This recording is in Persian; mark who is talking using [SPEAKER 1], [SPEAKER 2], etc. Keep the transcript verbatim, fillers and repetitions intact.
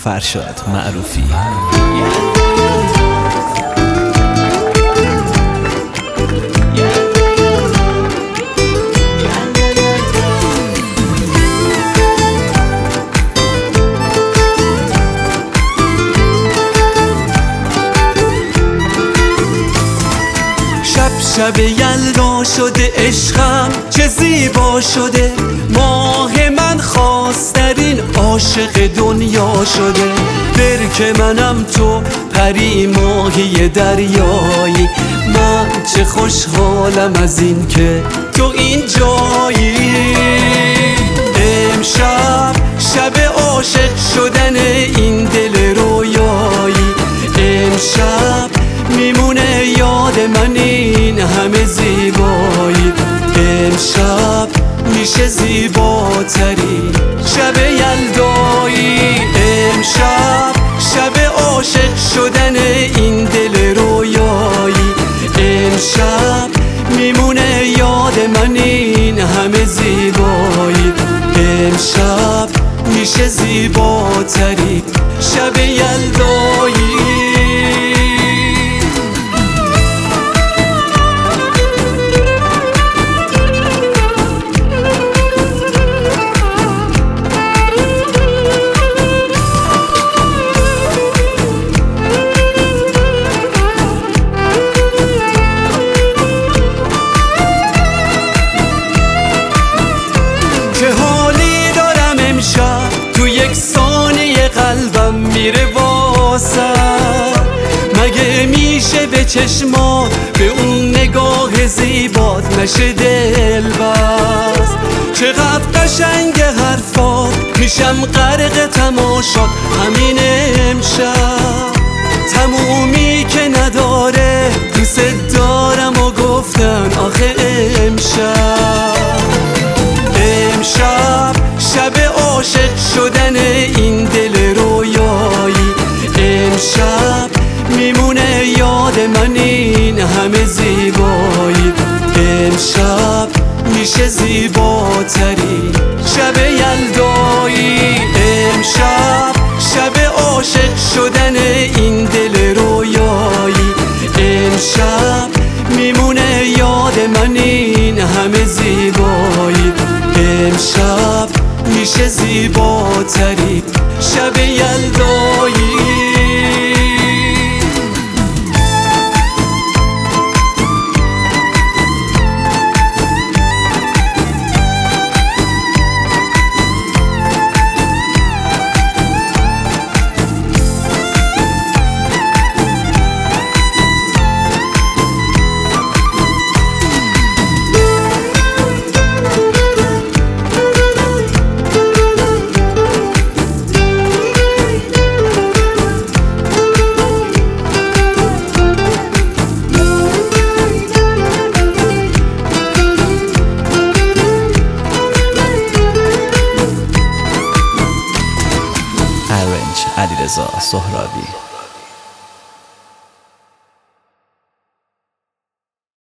[SPEAKER 1] فرشاد معروفی.
[SPEAKER 2] شب یلدا شده عشقم چه زیبا شده، ماه من خواسترین عاشق دنیا شده. برکه منم تو پری ماهی دریایی، من چه خوشحالم از این که تو این جایی. امشب شب عاشق شدن این دل رویایی، امشب میمونه یاد من این همه زیبایی. امشب میشه زیباتری شب یلدایی، امشب شب عاشق شدن این دل رویایی، امشب میمونه یاد من این همه زیبایی. امشب میشه زیباتری شب یلدایی. قلبم میره واسه، مگه میشه به چشمات به اون نگاه زیبات نشه دل بس؟ چقدر قشنگ حرفات، میشم غرق تماشات همین امشب. تمومی که نداره دوست دارم و گفتن آخه امشب. امشب شب عاشق شدن این دل رویایی، امشب میمونه یاد من این همه زیبایی. امشب میشه زیباتری شب یلدایی، امشب شب عاشق شدن این دل رویایی، امشب میمونه یاد من این همه زیبایی. امشب میشه زیباتری شب یلدایی.
[SPEAKER 1] علیرضا سهرابی.